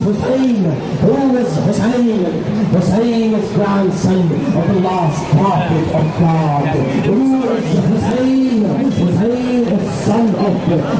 Hussein? Who is Hussein? Hussein is grandson of the last prophet of God. Who is Hussein? Hussein is son of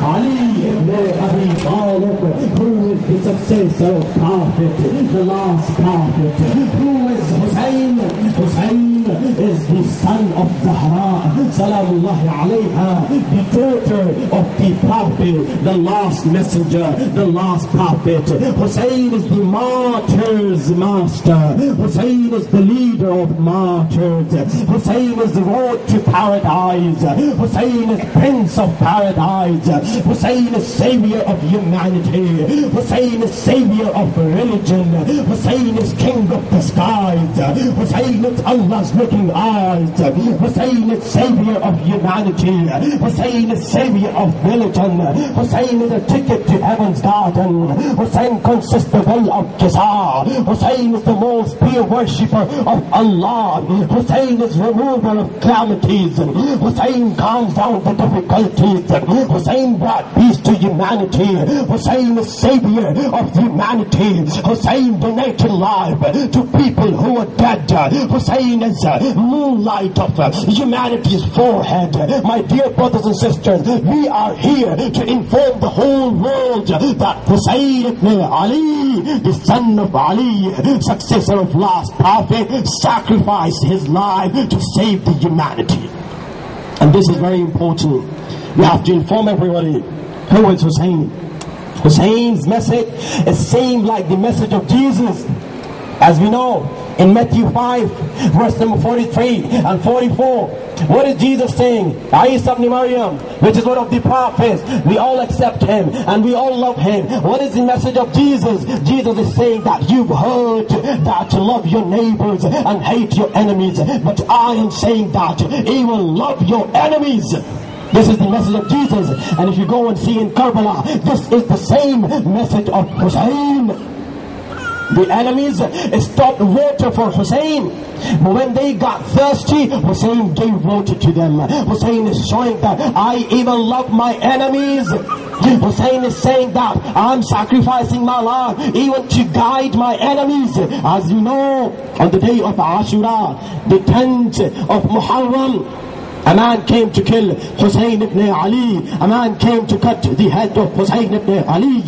Ali ibn Abi Talib, who is the successor of prophet, the last prophet. Who is Hussein? Hussein is the son of Zahra, Salamullahi alayha, the daughter of the prophet, the last messenger, the last prophet. Hussein is the martyr's master. Hussein is the leader of martyrs. Hussein is the road to paradise. Hussein is Prince of Paradise. Hussein is savior of humanity. Hussein is savior of religion. Hussein is king of the skies. Hussein is Allah's looking eyes. Hussein is savior of humanity. Hussein is savior of religion. Hussein is a ticket to heaven's garden. Hussein consists the well of Qisa. Hussein is the most pure worshipper of Allah. Hussein is remover of calamities. Hussein calms down the difficulties. Hussein brought peace to humanity. Hussein is savior of humanity. Hussein donated life to people who are dead. Hussein is moonlight of humanity's forehead. My dear brothers and sisters, we are here to inform the whole world that Hussein ibn Ali, the son of Ali, successor of last prophet, sacrificed his life to save the humanity. And this is very important. We have to inform everybody who is Hussein. Hussein's message is same like the message of Jesus. As we know, in Matthew 5, verse number 43 and 44, what is Jesus saying? Isa ibn Maryam, which is one of the prophets, we all accept him and we all love him. What is the message of Jesus? Jesus is saying that you've heard that to love your neighbors and hate your enemies, but I am saying that even love your enemies. This is the message of Jesus. And if you go and see in Karbala, this is the same message of Hussein. The enemies stopped water for Hussein, but when they got thirsty, Hussein gave water to them. Hussein is showing that I even love my enemies. Hussein is saying that I'm sacrificing my life even to guide my enemies. As you know, on the day of Ashura, the 10th of Muharram, a man came to kill Hussein ibn Ali. A man came to cut the head of Hussein ibn Ali.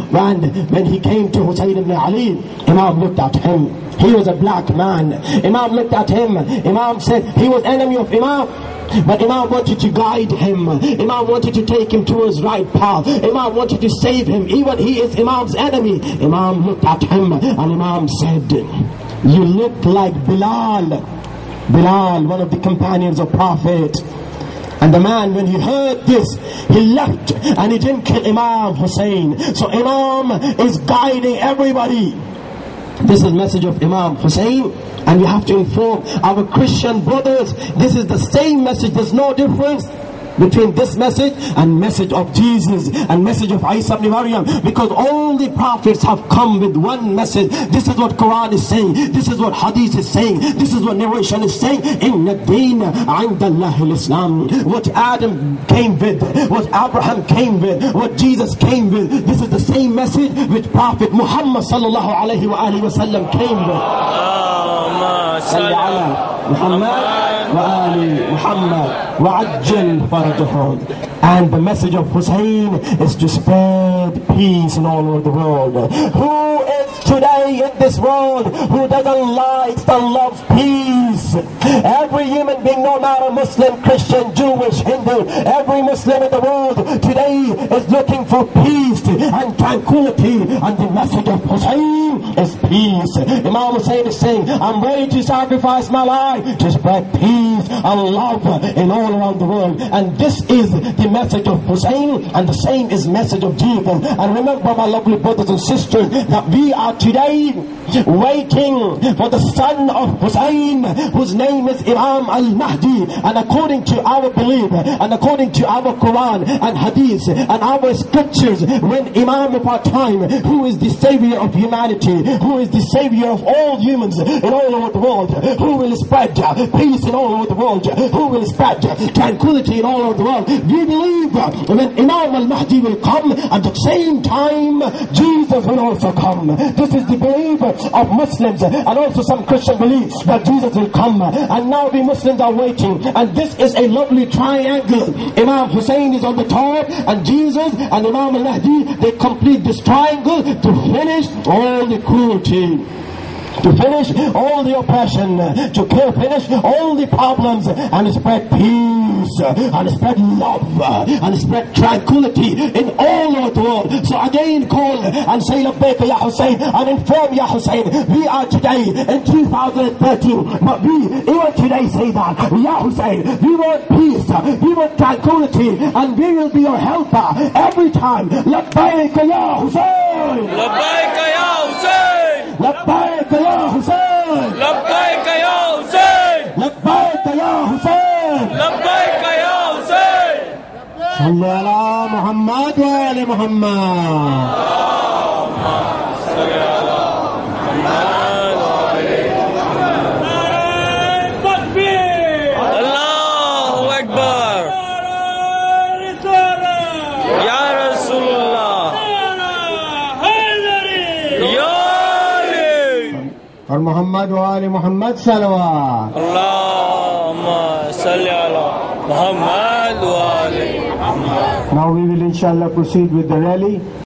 And when he came to Hussein ibn Ali, Imam looked at him. He was a black man. Imam looked at him. Imam said he was enemy of Imam. But Imam wanted to guide him. Imam wanted to take him to his right path. Imam wanted to save him. Even he is Imam's enemy. Imam looked at him and Imam said, you look like Bilal. Bilal, one of the companions of Prophet. And the man, when he heard this, he left and he didn't kill Imam Hussein. So Imam is guiding everybody. This is the message of Imam Hussein. And we have to inform our Christian brothers, this is the same message. There's no difference between this message and message of Jesus and message of Isa ibn Maryam, because all the prophets have come with one message. This is what Quran is saying, this is what Hadith is saying, this is what narration is saying. Inna ad-deena 'inda Allahi al-Islam. What Adam came with, what Abraham came with, what Jesus came with, this is the same message which Prophet Muhammad sallallahu alayhi wa alihi wa sallam came with. Salli ala Muhammad wa ali Muhammad wa ajjal farajahum. And the message of Hussein is to spread peace in all over the world. Who is today in this world who doesn't like and love peace? Every human being, no matter Muslim, Christian, Jewish, Hindu, every Muslim in the world today is looking for peace and tranquility, and the message of Hussein is peace. Imam Hussein is saying, I'm ready to sacrifice my life to spread peace and love in all around the world. And this is the message of Hussein, and the same is message of Jesus. And remember, my lovely brothers and sisters, that we are today waiting for the son of Hussein, whose name is Imam al-Mahdi. And according to our belief, and according to our Quran and Hadith and our scriptures, when Imam of our time, who is the savior of humanity, who is the savior of all humans in all over the world, who will spread peace in all over the the world, who will spread tranquility in all over the world. We believe when Imam al-Mahdi will come, at the same time Jesus will also come. This is the belief of Muslims, and also some Christian beliefs that Jesus will come. And now we Muslims are waiting, and this is a lovely triangle. Imam Hussein is on the top, and Jesus and Imam al-Mahdi, they complete this triangle to finish all the cruelty, to finish all the oppression, to finish all the problems, and spread peace, and spread love, and spread tranquility in all over the world. So again call and say Labbaik Ya Hussein, and inform Ya Hussein, we are today in 2013, but we even today say that Ya Hussein, we want peace, we want tranquility, and we will be your helper every time. Labbaik Ya Hussein, Labbaik Ya Hussein, Labbaik Ya Hussein, Labbaik Ya Hussein, Labbaik Ya Hussein, Labbaik Ya Hussein. صل على محمد وآل محمد. Allahu Akbar. Ya Rasulullah. Ya Ali. और मोहम्मद वाले Mohammad सलवात. Allahumma salli ala Muhammad wa ali. Now we will inshallah proceed with the rally.